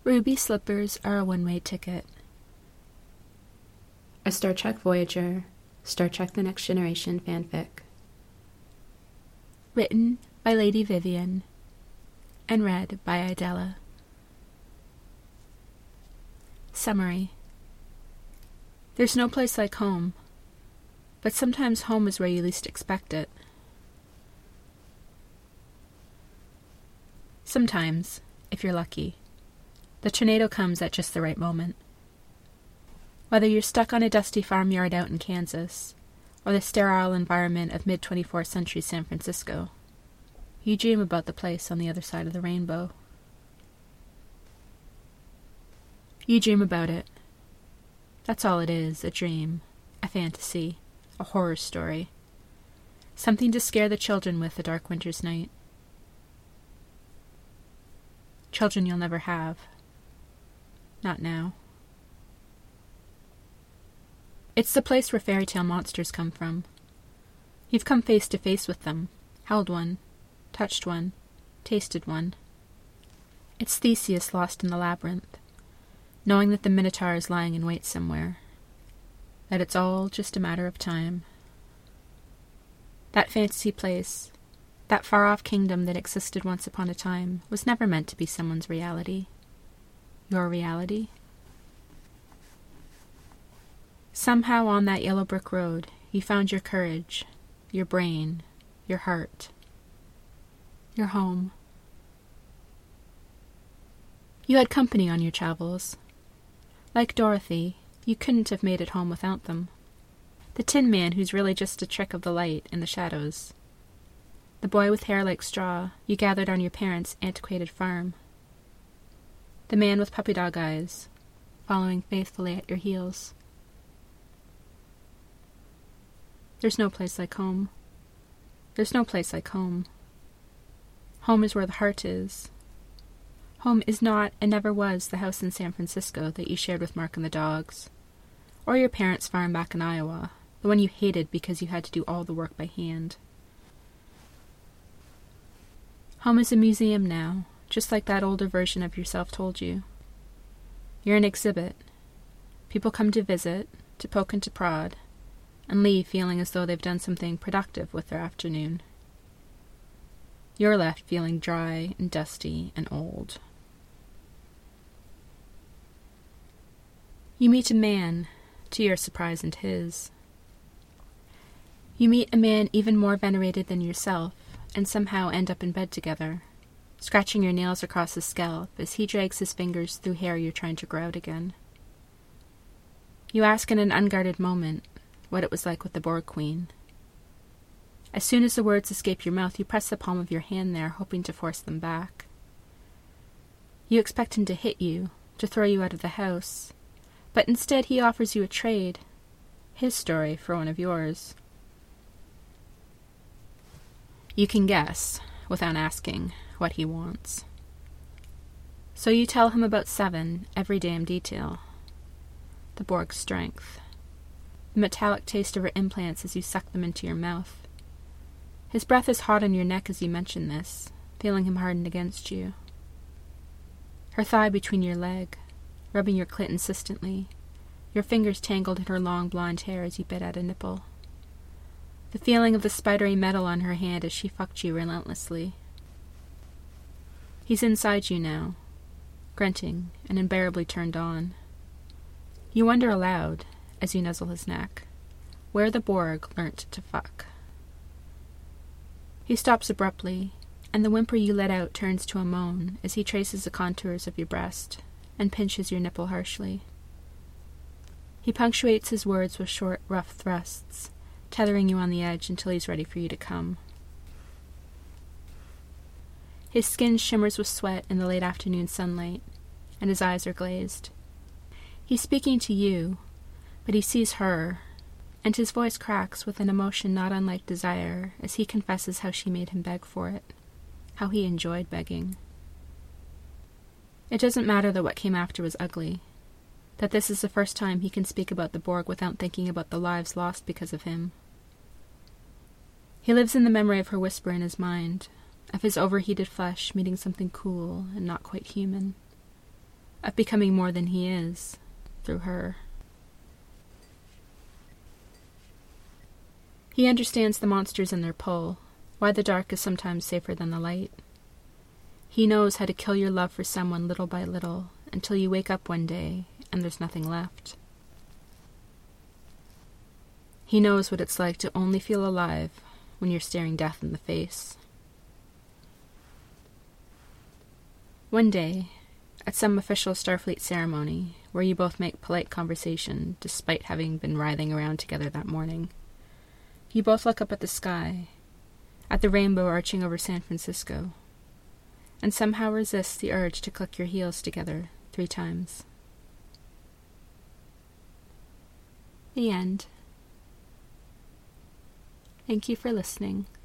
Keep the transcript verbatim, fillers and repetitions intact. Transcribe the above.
Ruby slippers are a one-way ticket. A Star Trek Voyager, Star Trek The Next Generation fanfic. Written by Lady Vivian and read by Idella. Summary. There's no place like home, but sometimes home is where you least expect it. Sometimes, if you're lucky, the tornado comes at just the right moment. Whether you're stuck on a dusty farmyard out in Kansas, or the sterile environment of mid-twenty-fourth century San Francisco, you dream about the place on the other side of the rainbow. You dream about it. That's all it is, a dream, a fantasy, a horror story. Something to scare the children with a dark winter's night. Children you'll never have. Not now. It's the place where fairy tale monsters come from. You've come face to face with them, held one, touched one, tasted one. It's Theseus lost in the labyrinth, knowing that the Minotaur is lying in wait somewhere, that it's all just a matter of time. That fantasy place, that far-off kingdom that existed once upon a time, was never meant to be someone's reality. Your reality? Somehow on that yellow brick road, you found your courage, your brain, your heart, your home. You had company on your travels. Like Dorothy, you couldn't have made it home without them. The Tin Man who's really just a trick of the light in the shadows. The boy with hair like straw you gathered on your parents' antiquated farm. The man with puppy dog eyes, following faithfully at your heels. There's no place like home. There's no place like home. Home is where the heart is. Home is not and never was the house in San Francisco that you shared with Mark and the dogs, or your parents' farm back in Iowa, the one you hated because you had to do all the work by hand. Home is a museum now, just like that older version of yourself told you. You're an exhibit. People come to visit, to poke and to prod, and leave feeling as though they've done something productive with their afternoon. You're left feeling dry and dusty and old. You meet a man, to your surprise and his. You meet a man even more venerated than yourself, and somehow end up in bed together, scratching your nails across his scalp as he drags his fingers through hair you're trying to grow out again. You ask in an unguarded moment what it was like with the Borg Queen. As soon as the words escape your mouth, you press the palm of your hand there, hoping to force them back. You expect him to hit you, to throw you out of the house, but instead he offers you a trade, his story for one of yours. You can guess, without asking, what he wants. So you tell him about Seven, every damn detail. The Borg's strength. The metallic taste of her implants as you suck them into your mouth. His breath is hot on your neck as you mention this, feeling him hardened against you. Her thigh between your leg, rubbing your clit insistently, your fingers tangled in her long blonde hair as you bit at a nipple. The feeling of the spidery metal on her hand as she fucked you relentlessly. He's inside you now, grunting and unbearably turned on. You wonder aloud, as you nuzzle his neck, where the Borg learnt to fuck. He stops abruptly, and the whimper you let out turns to a moan as he traces the contours of your breast and pinches your nipple harshly. He punctuates his words with short, rough thrusts, tethering you on the edge until he's ready for you to come. His skin shimmers with sweat in the late afternoon sunlight, and his eyes are glazed. He's speaking to you, but he sees her, and his voice cracks with an emotion not unlike desire as he confesses how she made him beg for it, how he enjoyed begging. It doesn't matter that what came after was ugly, that this is the first time he can speak about the Borg without thinking about the lives lost because of him. He lives in the memory of her whisper in his mind, of his overheated flesh meeting something cool and not quite human, of becoming more than he is, through her. He understands the monsters and their pull, why the dark is sometimes safer than the light. He knows how to kill your love for someone little by little, until you wake up one day and there's nothing left. He knows what it's like to only feel alive when you're staring death in the face. One day, at some official Starfleet ceremony, where you both make polite conversation despite having been writhing around together that morning, you both look up at the sky, at the rainbow arching over San Francisco, and somehow resist the urge to click your heels together three times. The end. Thank you for listening.